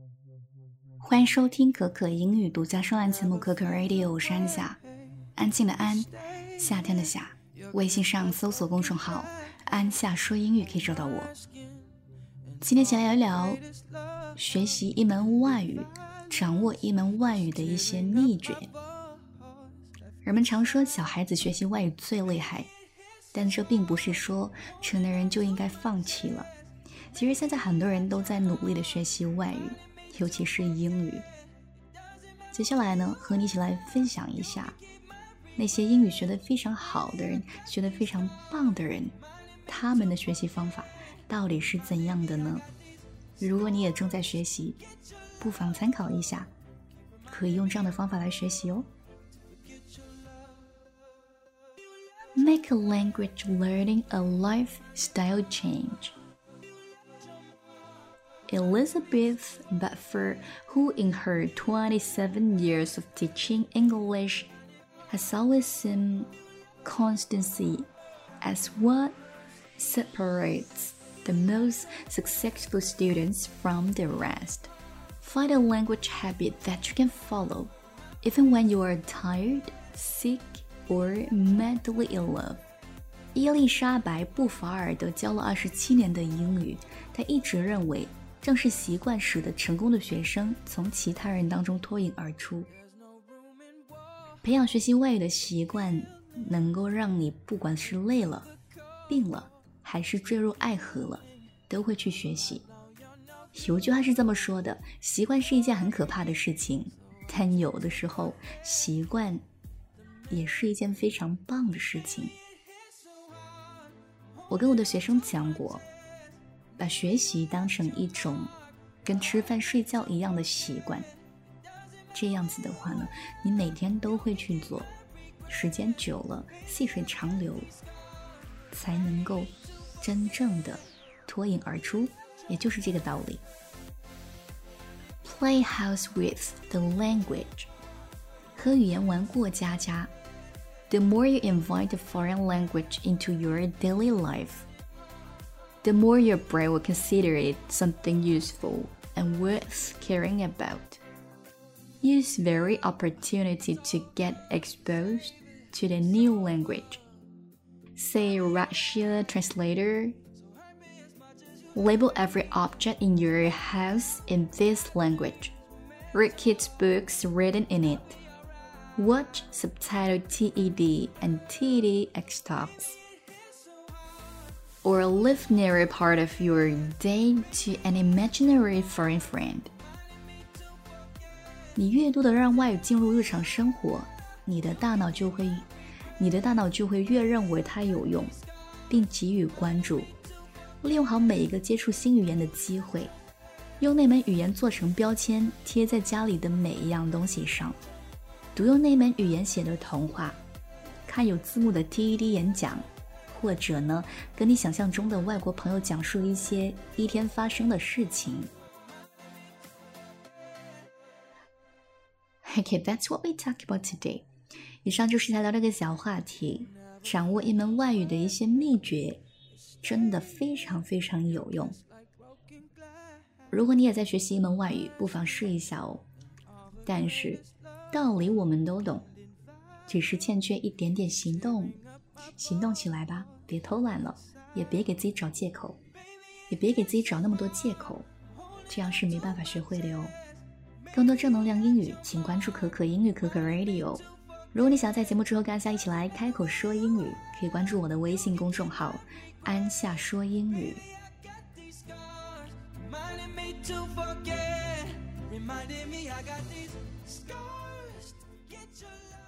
欢迎收听可可英语独家双栏节目可可 Radio， 我是安夏，安静的安，夏天的夏。微信上搜索公众号安夏说英语可以找到我。今天一起来聊一聊学习一门外语，掌握一门外语的一些秘诀。人们常说小孩子学习外语最厉害，但这并不是说成年人就应该放弃了。其实现在很多人都在努力的学习外语，尤其是英语。接下来呢，和你一起来分享一下那些英语学得非常好的人，学得非常棒的人，他们的学习方法到底是怎样的呢？如果你也正在学习，不妨参考一下，可以用这样的方法来学习哦。Make a language learning a lifestyle change. Elizabeth Bradford, who in her 27 years of teaching English has always seen constancy as what separates the most successful students from the rest. Find a language habit that you can follow, even when you are tired, sick, or madly in love. 伊丽莎白·布法尔德教了27年的英语，她一直认为正是习惯使得成功的学生从其他人当中脱颖而出。培养学习外语的习惯，能够让你不管是累了、病了，还是坠入爱河了，都会去学习。有句话是这么说的：习惯是一件很可怕的事情，但有的时候，习惯也是一件非常棒的事情。我跟我的学生讲过，把学习当成一种跟吃饭睡觉一样的习惯，这样子的话呢，你每天都会去做，时间久了，细水长流，才能够真正的脱颖而出，也就是这个道理。Play house with the language. 和语言玩过家家。The more you invite a foreign language into your daily life, the more your brain will consider it something useful and worth caring about. Use every opportunity to get exposed to the new language. Say Russia translator. Label every object in your house in this language. Read kids' books written in it. Watch subtitled TED and TEDx talks. Or live near a part of your day to an imaginary foreign friend. 你越多的让外语进入日常生活，你的大脑就会越认为它有用，并给予关注。利用好每一个接触新语言的机会，用那门语言做成标签，贴在家里的每一样东西上。读用那门语言写的童话，看有字幕的 TED 演讲，或者呢，跟你想象中的外国朋友讲述一些一天发生的事情。Okay, that's what we talk about today. 以上就是来聊这个小话题，掌握一门外语的一些秘诀，真的非常非常有用。如果你也在学习一门外语，不妨试一下哦。但是道理我们都懂，只是欠缺一点点行动。行动起来吧，别偷懒了，也别给自己找借口，也别给自己找那么多借口，这样是没办法学会的哟。更多正能量英语，请关注可可英语可可 Radio。 如果你想在节目之后跟安夏一起来开口说英语，可以关注我的微信公众号安夏说英语。Reminding me I got these scars to get your love.